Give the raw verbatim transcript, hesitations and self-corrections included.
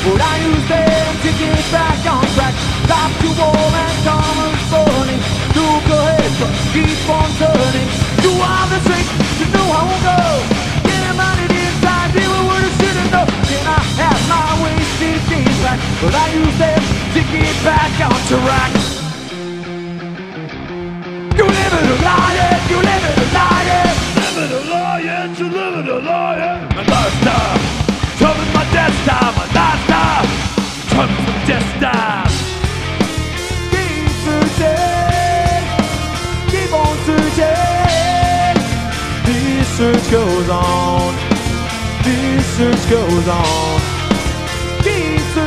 Would I use them to get back on track? Stop to warm and common burning. Look ahead, but keep on turning. Do all the strength to know how to go. Get a minded inside, deal with what I shouldn't know. Can I have my wasted days back? Would I use them to get back on track? You live it a lion, you live it a lion. Live it a lion, you live it a lion. My last time, trouble my death time, my last time, trouble my death time. Keep searching, keep on searching. This search goes on, this search goes on.